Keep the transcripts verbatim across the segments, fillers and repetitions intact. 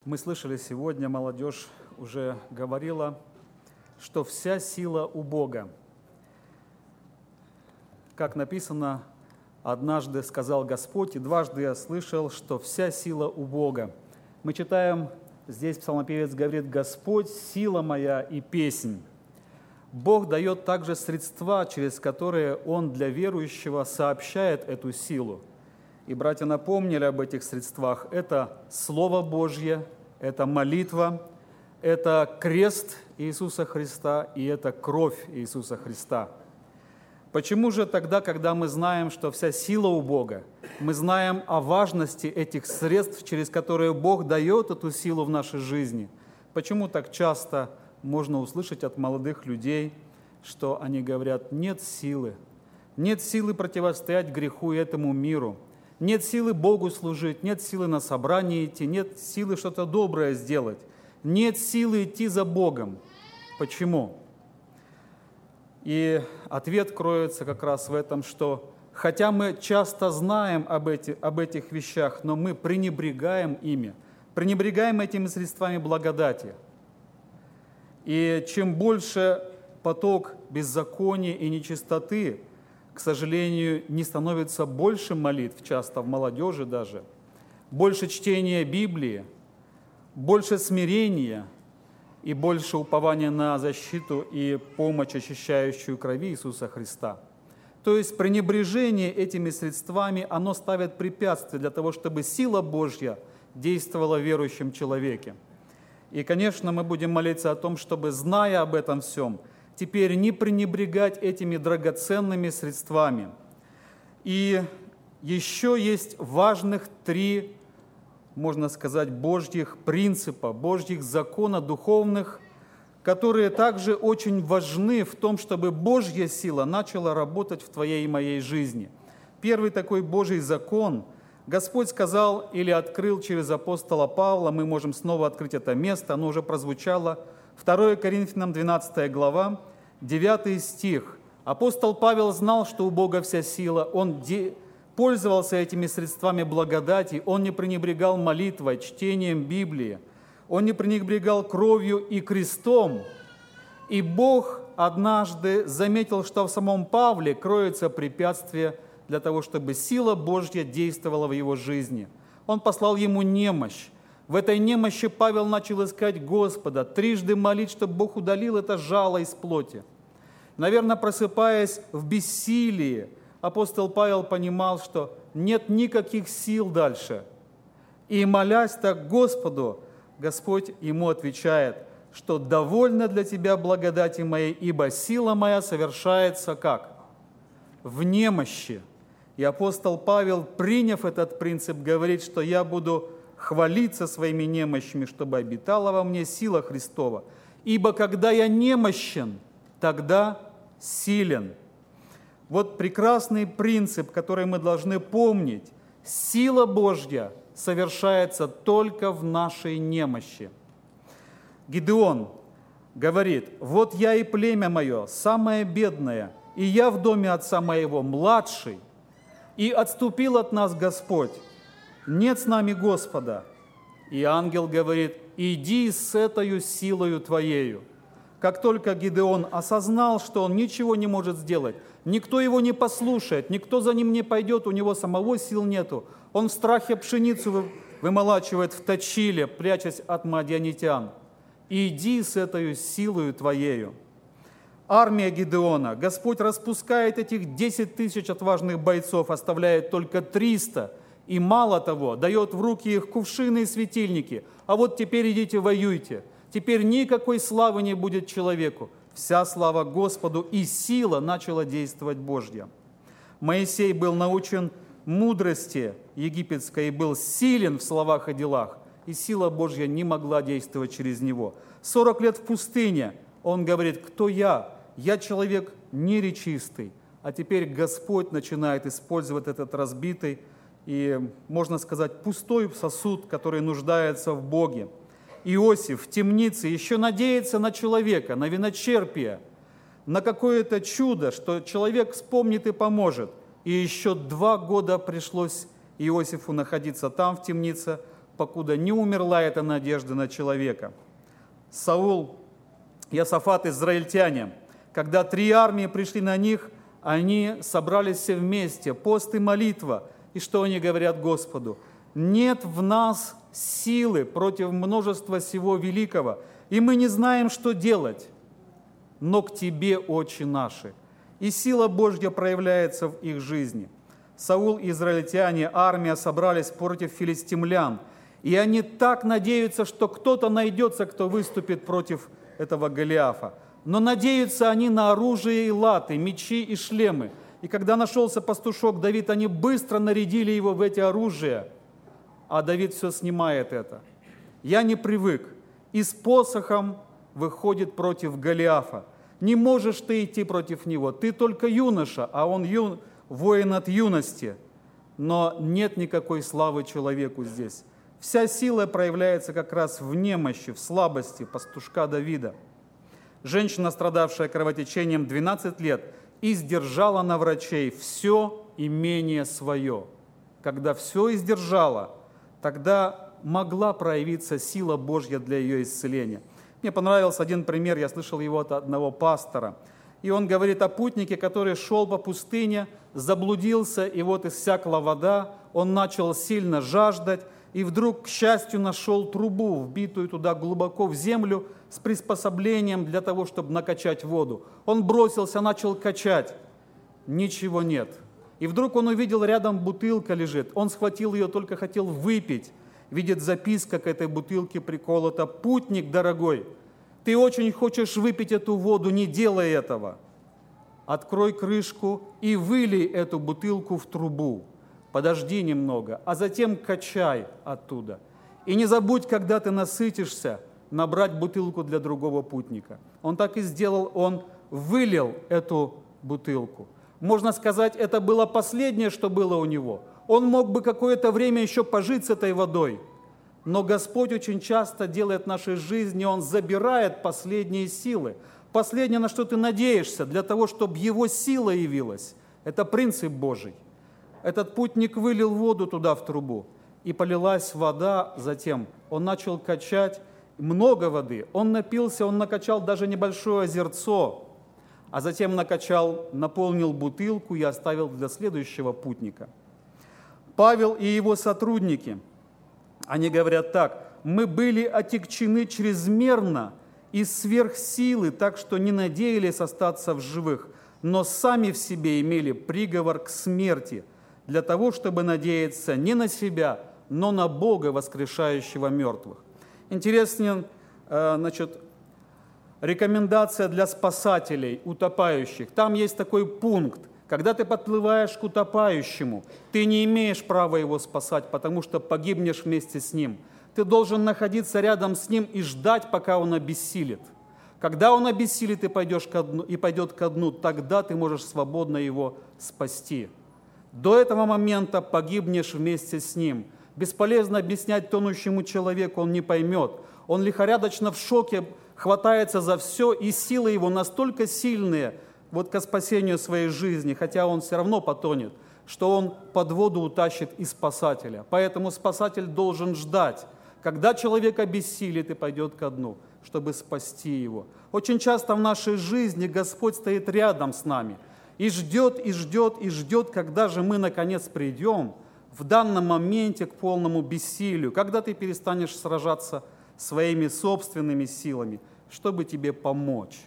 Мы слышали сегодня, молодежь уже говорила, что вся сила у Бога. Как написано, однажды сказал Господь, и дважды я слышал, что вся сила у Бога. Мы читаем, здесь псалмопевец говорит: «Господь, сила моя и песнь». Бог дает также средства, через которые Он для верующего сообщает эту силу. И братья напомнили об этих средствах. Это Слово Божье, это молитва, это крест Иисуса Христа и это кровь Иисуса Христа. Почему же тогда, когда мы знаем, что вся сила у Бога, мы знаем о важности этих средств, через которые Бог дает эту силу в нашей жизни, почему так часто можно услышать от молодых людей, что они говорят: нет силы, нет силы противостоять греху и этому миру, нет силы Богу служить, нет силы на собрание идти, нет силы что-то доброе сделать, нет силы идти за Богом. Почему? И ответ кроется как раз в этом, что хотя мы часто знаем об, эти, об этих вещах, но мы пренебрегаем ими, пренебрегаем этими средствами благодати. И чем больше поток беззакония и нечистоты, к сожалению, не становится больше молитв, часто в молодежи даже, больше чтения Библии, больше смирения и больше упования на защиту и помощь, очищающую крови Иисуса Христа. То есть пренебрежение этими средствами, оно ставит препятствия для того, чтобы сила Божья действовала в верующем человеке. И, конечно, мы будем молиться о том, чтобы, зная об этом всем, теперь не пренебрегать этими драгоценными средствами. И еще есть важных три, можно сказать, Божьих принципа, Божьих закона духовных, которые также очень важны в том, чтобы Божья сила начала работать в твоей и моей жизни. Первый такой Божий закон Господь сказал или открыл через апостола Павла, мы можем снова открыть это место, оно уже прозвучало, второе Коринфянам двенадцатая глава, девятый стих. Апостол Павел знал, что у Бога вся сила, он де... пользовался этими средствами благодати, он не пренебрегал молитвой, чтением Библии, он не пренебрегал кровью и крестом. И Бог однажды заметил, что в самом Павле кроется препятствие для того, чтобы сила Божья действовала в его жизни. Он послал ему немощь. В этой немощи Павел начал искать Господа, трижды молить, чтобы Бог удалил это жало из плоти. Наверное, просыпаясь в бессилии, апостол Павел понимал, что нет никаких сил дальше. И молясь так Господу, Господь ему отвечает, что довольно для тебя благодати моей, ибо сила моя совершается как? В немощи. И апостол Павел, приняв этот принцип, говорит, что я буду хвалиться своими немощами, чтобы обитала во мне сила Христова. Ибо когда я немощен, тогда силен. Вот прекрасный принцип, который мы должны помнить. Сила Божья совершается только в нашей немощи. Гидеон говорит: «Вот я и племя мое, самое бедное, и я в доме отца моего младший, и отступил от нас Господь, нет с нами Господа». И ангел говорит: «Иди с этою силою твоею». Как только Гидеон осознал, что он ничего не может сделать, никто его не послушает, никто за ним не пойдет, у него самого сил нету, он в страхе пшеницу вымолачивает в точиле, прячась от мадианитян. «Иди с этою силою твоею». Армия Гидеона, Господь распускает этих десять тысяч отважных бойцов, оставляет только триста, и мало того, дает в руки их кувшины и светильники. А вот теперь идите воюйте. Теперь никакой славы не будет человеку. Вся слава Господу, и сила начала действовать Божья. Моисей был научен мудрости египетской и был силен в словах и делах, и сила Божья не могла действовать через него. Сорок лет в пустыне он говорит: «Кто я? Я человек неречистый». А теперь Господь начинает использовать этот разбитый и, можно сказать, пустой сосуд, который нуждается в Боге. Иосиф в темнице еще надеется на человека, на виночерпия, на какое-то чудо, что человек вспомнит и поможет. И еще два года пришлось Иосифу находиться там, в темнице, покуда не умерла эта надежда на человека. Саул, Иосафат, израильтяне, когда три армии пришли на них, они собрались все вместе, пост и молитва. И что они говорят Господу? «Нет в нас силы против множества всего великого, и мы не знаем, что делать, но к Тебе, Отче наши». И сила Божья проявляется в их жизни. Саул и израильтяне, армия собрались против филистимлян, и они так надеются, что кто-то найдется, кто выступит против этого Голиафа. Но надеются они на оружие и латы, мечи и шлемы. И когда нашелся пастушок Давид, они быстро нарядили его в эти оружия, а Давид все снимает это. «Я не привык, и с посохом выходит против Голиафа. Не можешь ты идти против него, ты только юноша, а он ю... воин от юности». Но нет никакой славы человеку здесь. Вся сила проявляется как раз в немощи, в слабости пастушка Давида. Женщина, страдавшая кровотечением двенадцать лет, издержала на врачей все имение свое. Когда все издержала, тогда могла проявиться сила Божья для ее исцеления. Мне понравился один пример, я слышал его от одного пастора. И он говорит о путнике, который шел по пустыне, заблудился, и вот иссякла вода, он начал сильно жаждать, и вдруг, к счастью, нашел трубу, вбитую туда глубоко в землю, с приспособлением для того, чтобы накачать воду. Он бросился, начал качать. Ничего нет. И вдруг он увидел, рядом бутылка лежит. Он схватил ее, только хотел выпить. Видит, записка к этой бутылке приколота: «Путник дорогой, ты очень хочешь выпить эту воду, не делай этого. Открой крышку и вылей эту бутылку в трубу. Подожди немного, а затем качай оттуда. И не забудь, когда ты насытишься, набрать бутылку для другого путника». Он так и сделал, он вылил эту бутылку. Можно сказать, это было последнее, что было у него. Он мог бы какое-то время еще пожить с этой водой. Но Господь очень часто делает в нашей жизни, Он забирает последние силы. Последнее, на что ты надеешься, для того, чтобы Его сила явилась. Это принцип Божий. Этот путник вылил воду туда, в трубу, и полилась вода затем. Он начал качать много воды. Он напился, он накачал даже небольшое озерцо, а затем накачал, наполнил бутылку и оставил для следующего путника. Павел и его сотрудники, они говорят так: «Мы были отягчены чрезмерно и сверх силы, так что не надеялись остаться в живых, но сами в себе имели приговор к смерти, для того, чтобы надеяться не на себя, но на Бога, воскрешающего мертвых». Интересно, значит, рекомендация для спасателей, утопающих. Там есть такой пункт: когда ты подплываешь к утопающему, ты не имеешь права его спасать, потому что погибнешь вместе с ним. Ты должен находиться рядом с ним и ждать, пока он обессилит. Когда он обессилит и, пойдешь ко дну, и пойдет ко дну, тогда ты можешь свободно его спасти. До этого момента погибнешь вместе с ним. Бесполезно объяснять тонущему человеку, он не поймет. Он лихорадочно в шоке, хватается за все, и силы его настолько сильные вот ко спасению своей жизни, хотя он все равно потонет, что он под воду утащит и спасателя. Поэтому спасатель должен ждать, когда человек обессилит и пойдет ко дну, чтобы спасти его. Очень часто в нашей жизни Господь стоит рядом с нами и ждет, и ждет, и ждет, когда же мы наконец придем в данном моменте к полному бессилию, когда ты перестанешь сражаться своими собственными силами, чтобы тебе помочь.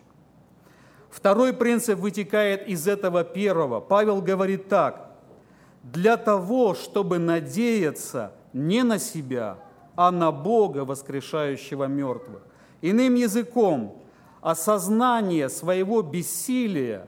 Второй принцип вытекает из этого первого. Павел говорит так: «Для того, чтобы надеяться не на себя, а на Бога, воскрешающего мертвых». Иным языком, осознание своего бессилия,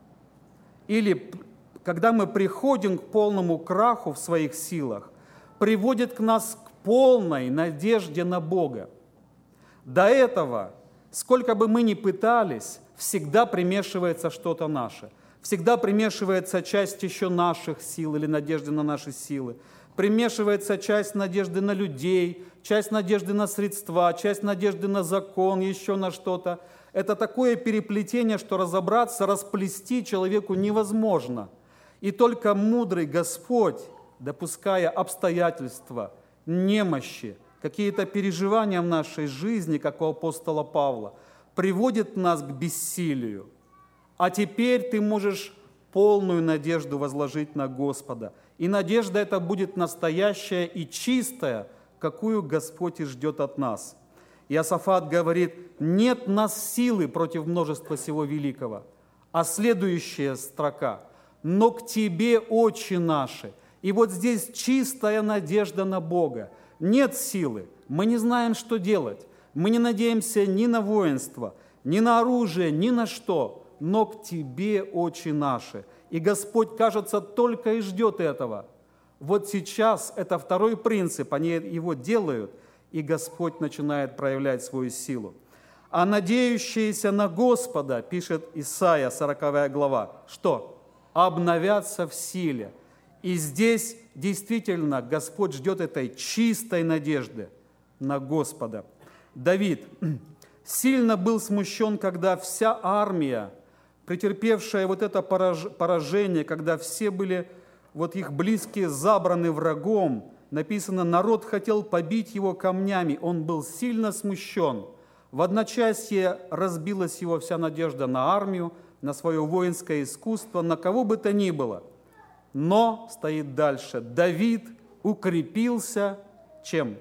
или когда мы приходим к полному краху в своих силах, приводит к нас к полной надежде на Бога. До этого, сколько бы мы ни пытались, всегда примешивается что-то наше. Всегда примешивается часть еще наших сил или надежды на наши силы. Примешивается часть надежды на людей, часть надежды на средства, часть надежды на закон, еще на что-то. Это такое переплетение, что разобраться, расплести человеку невозможно. И только мудрый Господь, допуская обстоятельства немощи, какие-то переживания в нашей жизни, как у апостола Павла, приводят нас к бессилию. А теперь ты можешь полную надежду возложить на Господа. И надежда эта будет настоящая и чистая, какую Господь и ждет от нас. Иосафат говорит: нет нас силы против множества всего великого. А следующая строка: но к Тебе, Отче наши. И вот здесь чистая надежда на Бога. Нет силы, мы не знаем, что делать. Мы не надеемся ни на воинство, ни на оружие, ни на что, но к Тебе, Отче наши. И Господь, кажется, только и ждет этого. Вот сейчас это второй принцип, они его делают, и Господь начинает проявлять свою силу. А надеющиеся на Господа, пишет Исайя, сороковая глава, что? Обновятся в силе. И здесь действительно Господь ждет этой чистой надежды на Господа. Давид сильно был смущен, когда вся армия, претерпевшая вот это поражение, когда все были, вот их близкие, забраны врагом, написано, народ хотел побить его камнями, он был сильно смущен. В одночасье разбилась его вся надежда на армию, на свое воинское искусство, на кого бы то ни было. Но, стоит дальше, Давид укрепился чем?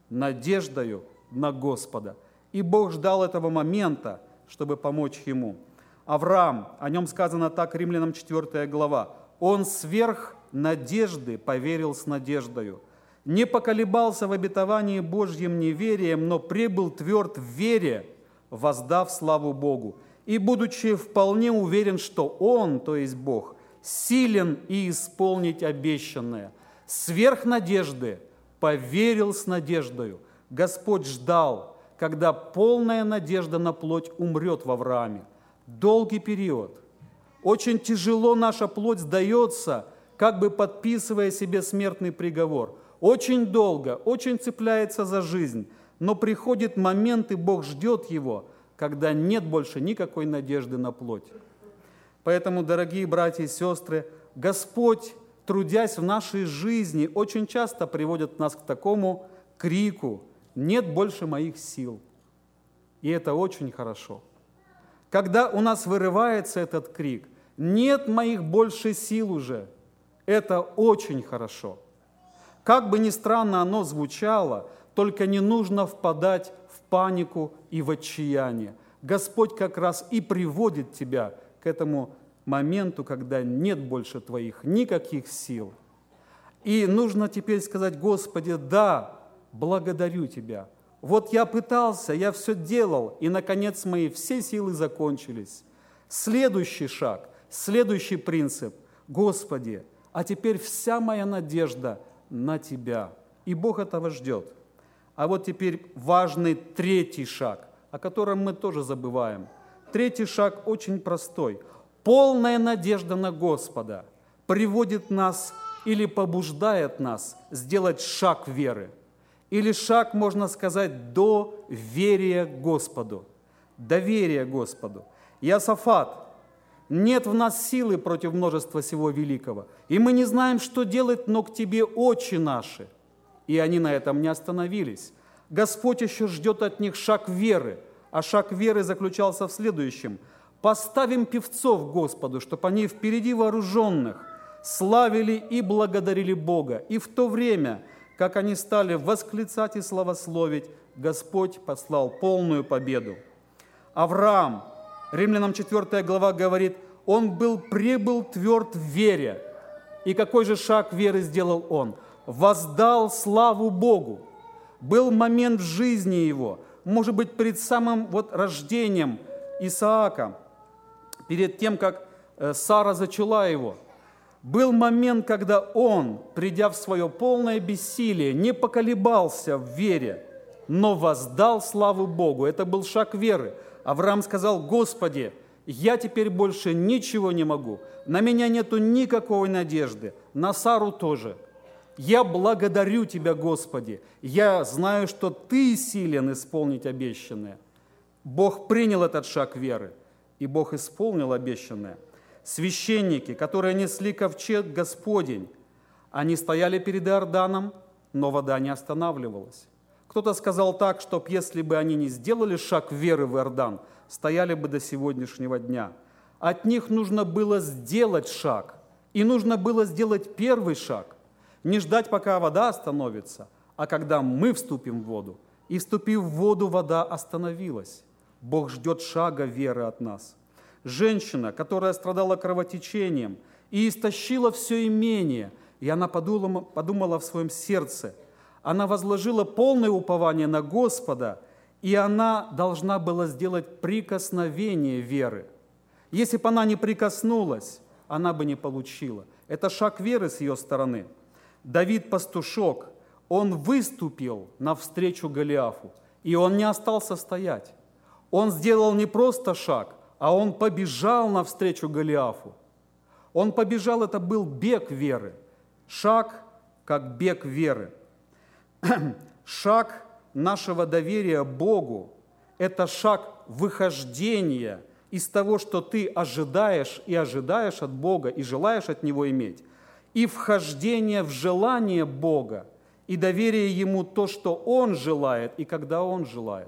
Надеждою на Господа. И Бог ждал этого момента, чтобы помочь ему. Авраам, о нем сказано так, Римлянам четвёртая глава, он сверх надежды поверил с надеждою. Не поколебался в обетовании Божьим неверием, но пребыл тверд в вере, воздав славу Богу. И, будучи вполне уверен, что Он, то есть Бог, силен и исполнить обещанное, сверх надежды поверил с надеждою. Господь ждал, когда полная надежда на плоть умрет в Аврааме. Долгий период. Очень тяжело наша плоть сдается, как бы подписывая себе смертный приговор. Очень долго, очень цепляется за жизнь, но приходит момент, и Бог ждет его, когда нет больше никакой надежды на плоть. Поэтому, дорогие братья и сестры, Господь, трудясь в нашей жизни, очень часто приводит нас к такому крику: «Нет больше моих сил». И это очень хорошо. Когда у нас вырывается этот крик: «Нет моих больше сил уже», это очень хорошо. Как бы ни странно оно звучало, только не нужно впадать в панику и в отчаяние. Господь как раз и приводит тебя к этому моменту, когда нет больше твоих никаких сил. И нужно теперь сказать: Господи, да, благодарю Тебя. Вот я пытался, я все делал, и, наконец, мои все силы закончились. Следующий шаг, следующий принцип: Господи, а теперь вся моя надежда на Тебя. И Бог этого ждет. А вот теперь важный третий шаг, о котором мы тоже забываем. Третий шаг очень простой. Полная надежда на Господа приводит нас или побуждает нас сделать шаг веры. Или шаг, можно сказать, до верия Господу. Доверия Господу. Иосафат: нет в нас силы против множества всего великого, и мы не знаем, что делать, но к Тебе, Отче наши. И они на этом не остановились. Господь еще ждет от них шаг веры, а шаг веры заключался в следующем: поставим певцов Господу, чтобы они впереди вооруженных славили и благодарили Бога. И в то время, как они стали восклицать и славословить, Господь послал полную победу. Авраам, Римлянам четвёртая глава говорит, он был, пребыл тверд в вере. И какой же шаг веры сделал он? Воздал славу Богу. Был момент в жизни его, может быть, перед самым вот рождением Исаака, перед тем, как Сара зачала его. Был момент, когда он, придя в свое полное бессилие, не поколебался в вере, но воздал славу Богу. Это был шаг веры. Авраам сказал: Господи, я теперь больше ничего не могу, на меня нету никакой надежды, на Сару тоже. Я благодарю Тебя, Господи, я знаю, что Ты силен исполнить обещанное. Бог принял этот шаг веры, и Бог исполнил обещанное. Священники, которые несли ковчег Господень, они стояли перед Иорданом, но вода не останавливалась. Кто-то сказал так, что если бы они не сделали шаг веры в Иордан, стояли бы до сегодняшнего дня. От них нужно было сделать шаг, и нужно было сделать первый шаг. Не ждать, пока вода остановится, а когда мы вступим в воду. И вступив в воду, вода остановилась. Бог ждет шага веры от нас. Женщина, которая страдала кровотечением и истощила все имение, и она подумала, подумала в своем сердце, она возложила полное упование на Господа, и она должна была сделать прикосновение веры. Если бы она не прикоснулась, она бы не получила. Это шаг веры с ее стороны. Давид пастушок, он выступил навстречу Голиафу, и он не остался стоять. Он сделал не просто шаг, а он побежал навстречу Голиафу. Он побежал, это был бег веры. Шаг, как бег веры. Шаг нашего доверия Богу – это шаг выхождения из того, что ты ожидаешь и ожидаешь от Бога и желаешь от Него иметь, и вхождение в желание Бога, и доверие Ему то, что Он желает, и когда Он желает.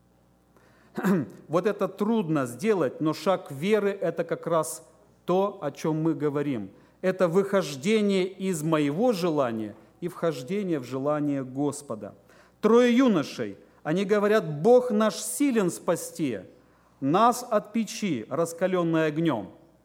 Вот это трудно сделать, но шаг веры – это как раз то, о чем мы говорим. Это выхождение из моего желания и вхождение в желание Господа. Трое юношей, они говорят: «Бог наш силен спасти нас от печи, раскаленной огнем».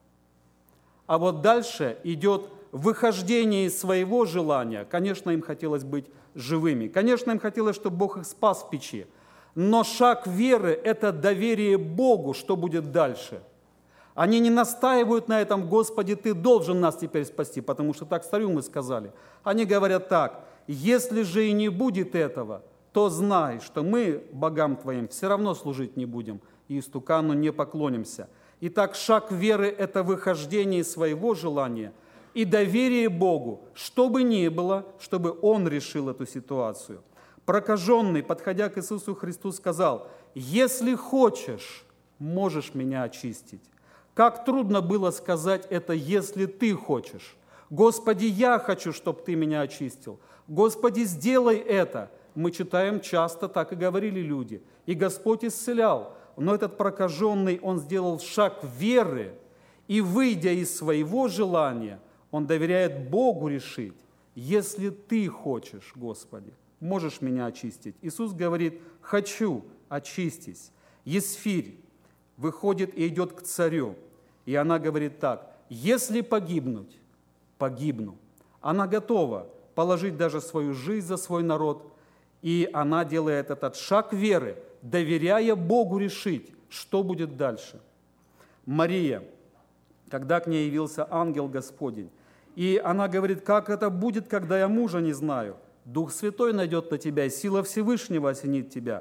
А вот дальше идет выхождение из своего желания. Конечно, им хотелось быть живыми. Конечно, им хотелось, чтобы Бог их спас в печи. Но шаг веры – это доверие Богу, что будет дальше. Они не настаивают на этом: «Господи, Ты должен нас теперь спасти», потому что так царю мы сказали. Они говорят так: «Если же и не будет этого, то знай, что мы богам Твоим все равно служить не будем и истукану не поклонимся». Итак, шаг веры – это выхождение из своего желания и доверие Богу, что бы ни было, чтобы Он решил эту ситуацию. Прокаженный, подходя к Иисусу Христу, сказал: «Если хочешь, можешь меня очистить». Как трудно было сказать это: «если ты хочешь». «Господи, я хочу, чтобы ты меня очистил». «Господи, сделай это». Мы читаем часто, так и говорили люди. И Господь исцелял. Но этот прокаженный, он сделал шаг веры, и, выйдя из своего желания, он доверяет Богу решить: «Если ты хочешь, Господи, можешь меня очистить». Иисус говорит: «Хочу, очистись». Есфирь выходит и идет к царю, и она говорит так: «Если погибнуть, погибну». Она готова положить даже свою жизнь за свой народ, и она делает этот шаг веры, доверяя Богу решить, что будет дальше. Мария, когда к ней явился ангел Господень, и она говорит: «Как это будет, когда я мужа не знаю? Дух Святой найдет на тебя, и сила Всевышнего осенит тебя.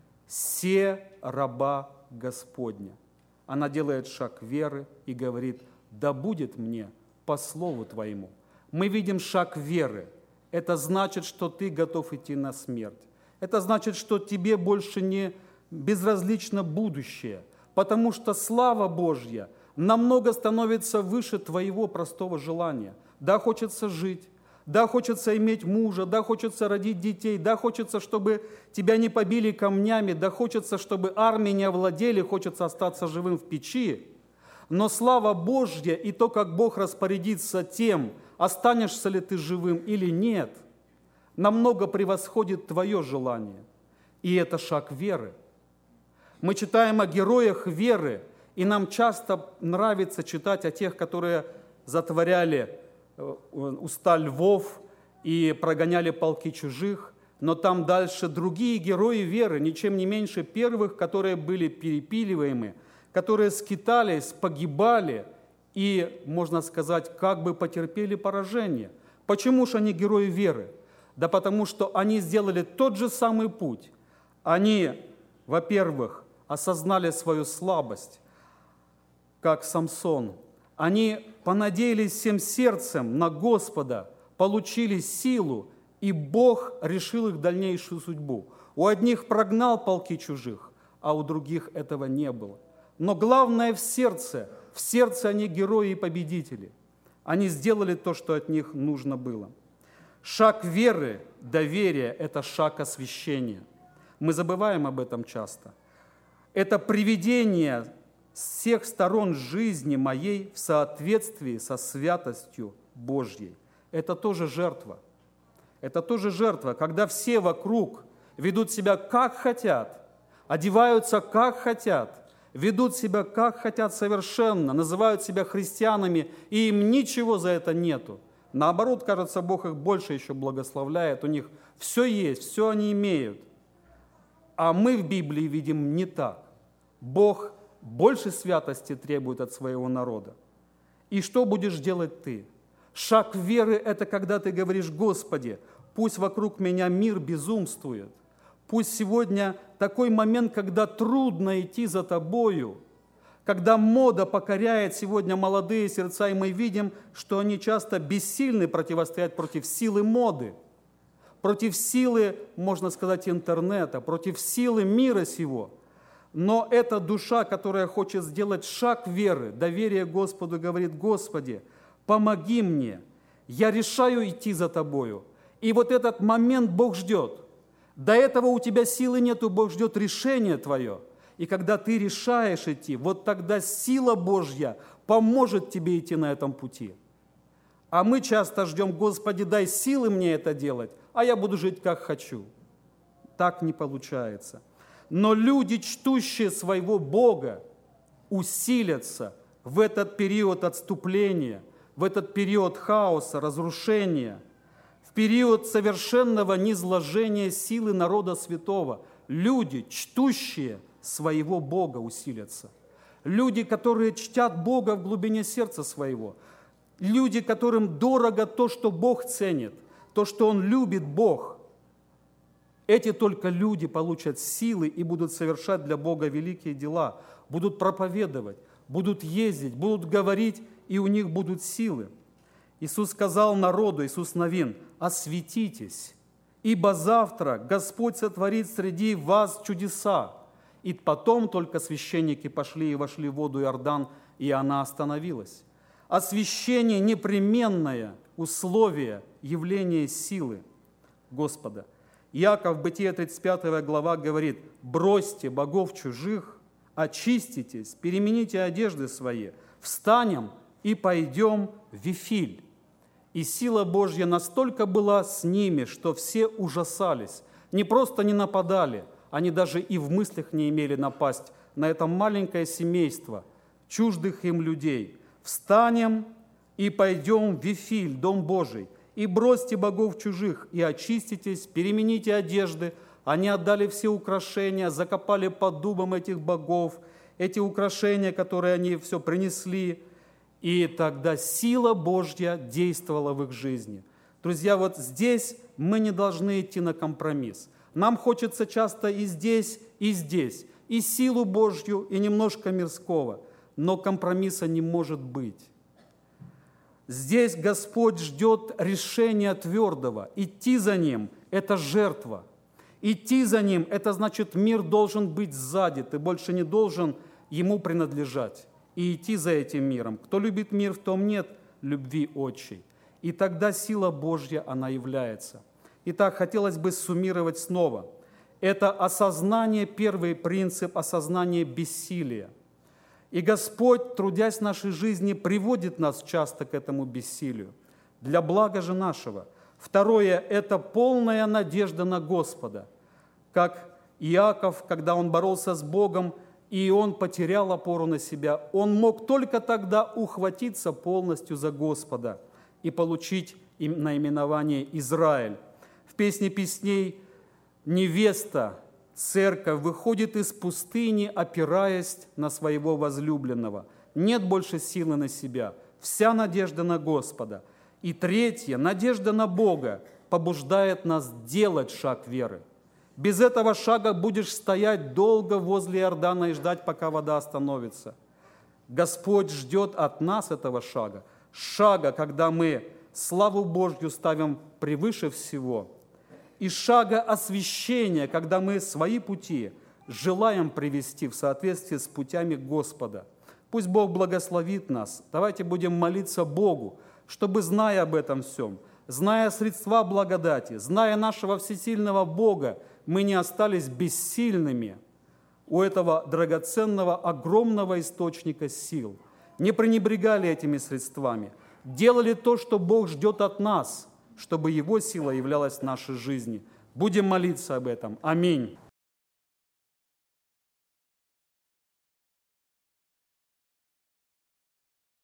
Се раба Господня». Она делает шаг веры и говорит: «Да будет мне по слову Твоему». Мы видим шаг веры. Это значит, что ты готов идти на смерть. Это значит, что тебе больше не безразлично будущее, потому что слава Божья намного становится выше твоего простого желания. Да, хочется жить, да, хочется иметь мужа, да, хочется родить детей, да, хочется, чтобы тебя не побили камнями, да, хочется, чтобы армии не овладели, хочется остаться живым в печи. Но слава Божья и то, как Бог распорядится тем, останешься ли ты живым или нет, намного превосходит твое желание. И это шаг веры. Мы читаем о героях веры, и нам часто нравится читать о тех, которые затворяли уста львов и прогоняли полки чужих, но там дальше другие герои веры, ничем не меньше первых, которые были перепиливаемы, которые скитались, погибали и, можно сказать, как бы потерпели поражение. Почему же они герои веры? Да потому что они сделали тот же самый путь. Они, во-первых, осознали свою слабость, как Самсон. Они понадеялись всем сердцем на Господа, получили силу, и Бог решил их дальнейшую судьбу. У одних прогнал полки чужих, а у других этого не было. Но главное в сердце, в сердце они герои и победители. Они сделали то, что от них нужно было. Шаг веры, доверия – это шаг освящения. Мы забываем об этом часто. Это приведение всех сторон жизни моей в соответствии со святостью Божьей. Это тоже жертва. Это тоже жертва, когда все вокруг ведут себя как хотят, одеваются как хотят, ведут себя как хотят совершенно, называют себя христианами, и им ничего за это нету. Наоборот, кажется, Бог их больше еще благословляет, у них все есть, все они имеют. А мы в Библии видим не так. Бог больше святости требует от своего народа. И что будешь делать ты? Шаг веры – это когда ты говоришь: Господи, пусть вокруг меня мир безумствует. Пусть сегодня такой момент, когда трудно идти за Тобою, когда мода покоряет сегодня молодые сердца, и мы видим, что они часто бессильны противостоять против силы моды, против силы, можно сказать, интернета, против силы мира сего. Но эта душа, которая хочет сделать шаг веры, доверие Господу, говорит: Господи, помоги мне, я решаю идти за Тобою. И вот этот момент Бог ждет. До этого у тебя силы нету, Бог ждет решения твое. И когда ты решаешь идти, вот тогда сила Божья поможет тебе идти на этом пути. А мы часто ждем: Господи, дай силы мне это делать, а я буду жить как хочу. Так не получается. Но люди, чтущие своего Бога, усилятся в этот период отступления, в этот период хаоса, разрушения, в период совершенного низложения силы народа святого. Люди, чтущие своего Бога, усилятся. Люди, которые чтят Бога в глубине сердца своего. Люди, которым дорого то, что Бог ценит, то, что Он любит Бог. Эти только люди получат силы и будут совершать для Бога великие дела, будут проповедовать, будут ездить, будут говорить, и у них будут силы. Иисус сказал народу, Иисус Навин: «Осветитесь, ибо завтра Господь сотворит среди вас чудеса». И потом только священники пошли и вошли в воду Иордан, и она остановилась. Освящение – непременное условие явления силы Господа. Иаков в Бытие тридцать пятая глава говорит: «Бросьте богов чужих, очиститесь, перемените одежды свои, встанем и пойдем в Вифиль». И сила Божья настолько была с ними, что все ужасались, не просто не нападали, они даже и в мыслях не имели напасть на это маленькое семейство чуждых им людей. «Встанем и пойдем в Вифиль, Дом Божий, и бросьте богов чужих, и очиститесь, перемените одежды». Они отдали все украшения, закопали под дубом этих богов, эти украшения, которые они все принесли, и тогда сила Божья действовала в их жизни. Друзья, вот здесь мы не должны идти на компромисс. Нам хочется часто и здесь, и здесь, и силу Божью, и немножко мирского, но компромисса не может быть. Здесь Господь ждет решения твердого. Идти за Ним – это жертва. Идти за Ним – это значит, мир должен быть сзади, ты больше не должен ему принадлежать. И идти за этим миром. Кто любит мир, в том нет любви отчей. И тогда сила Божья, она является. Итак, хотелось бы суммировать снова. Это осознание, первый принцип, осознание бессилия. И Господь, трудясь в нашей жизни, приводит нас часто к этому бессилию, для блага же нашего. Второе – это полная надежда на Господа. Как Иаков, когда он боролся с Богом, и он потерял опору на себя, он мог только тогда ухватиться полностью за Господа и получить им наименование Израиль. В песне песней невеста, церковь выходит из пустыни, опираясь на своего возлюбленного. Нет больше силы на себя, вся надежда на Господа. И третье, надежда на Бога побуждает нас делать шаг веры. Без этого шага будешь стоять долго возле Иордана и ждать, пока вода остановится. Господь ждет от нас этого шага. Шага, когда мы славу Божью ставим превыше всего. И шага освящения, когда мы свои пути желаем привести в соответствии с путями Господа. Пусть Бог благословит нас. Давайте будем молиться Богу, чтобы, зная об этом всем, зная средства благодати, зная нашего всесильного Бога, мы не остались бессильными у этого драгоценного, огромного источника сил. Не пренебрегали этими средствами, делали то, что Бог ждет от нас, чтобы Его сила являлась в нашей жизни. Будем молиться об этом. Аминь.